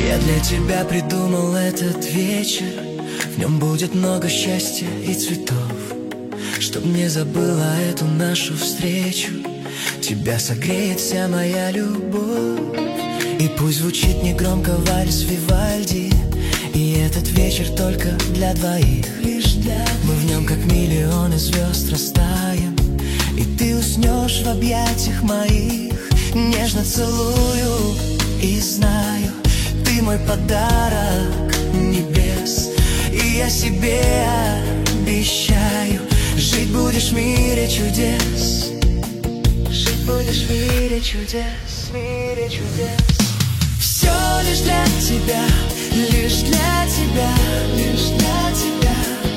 Я для тебя придумал этот вечер. В нем будет много счастья и цветов, чтоб не забыла эту нашу встречу. Тебя согреет вся моя любовь. И пусть звучит негромко вальс Вивальди, и этот вечер только для двоих. Мы в нем как миллионы звезд растаем, и ты уснешь в объятиях моих. Нежно целую и знаю, ты мой подарок небес. И я себе обещаю, жить будешь в мире чудес. Жить будешь в мире чудес, в мире чудес. Все лишь для тебя, лишь для тебя, лишь для тебя.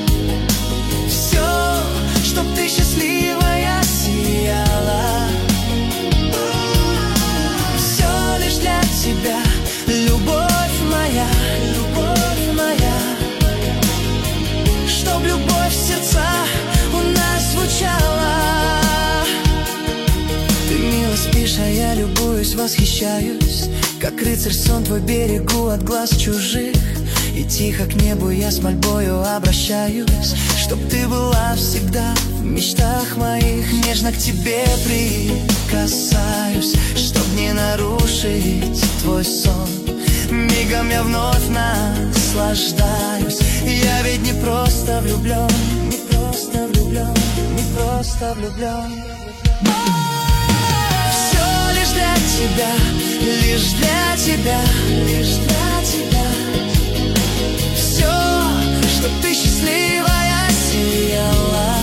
Все, чтоб ты счастливая сияла. Все лишь для тебя, любовь моя, любовь моя. Чтоб любовь в сердцах у нас звучала. Ты мило спишь, а я любуюсь, восхищаюсь. Как рыцарь сон твой берегу от глаз чужих. И тихо к небу я с мольбою обращаюсь, чтоб ты была всегда в мечтах моих. Нежно к тебе прикасаюсь, чтоб не нарушить твой сон. Мигом я вновь наслаждаюсь. Я ведь не просто влюблен, не просто влюблен, не просто влюблен. Все лишь для тебя, лишь для тебя, лишь для тебя. Все, чтоб ты счастливая сияла.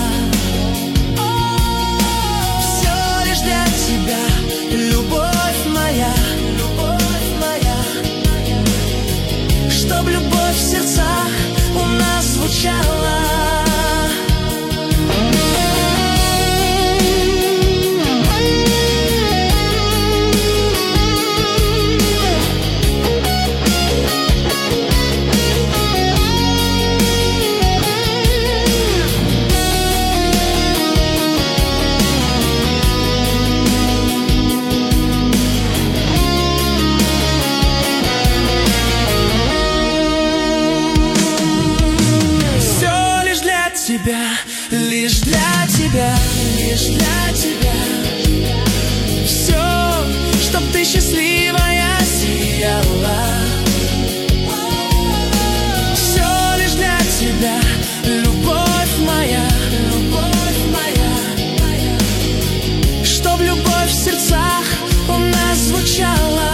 Все лишь для тебя, любовь моя, любовь моя. Чтоб любовь в сердцах у нас звучала. Лишь для тебя, лишь для тебя. Все, чтоб ты счастливая сияла. Все лишь для тебя, любовь моя, любовь моя. Чтоб любовь в сердцах у нас звучала.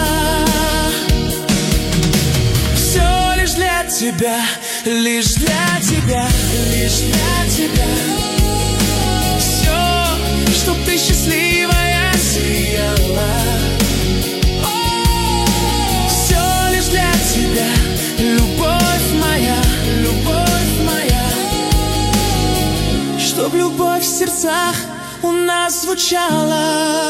Все лишь для тебя, лишь для тебя, лишь для тебя. Все, чтоб ты счастливая сияла. Все лишь для тебя, любовь моя, любовь моя. Чтоб любовь в сердцах у нас звучала.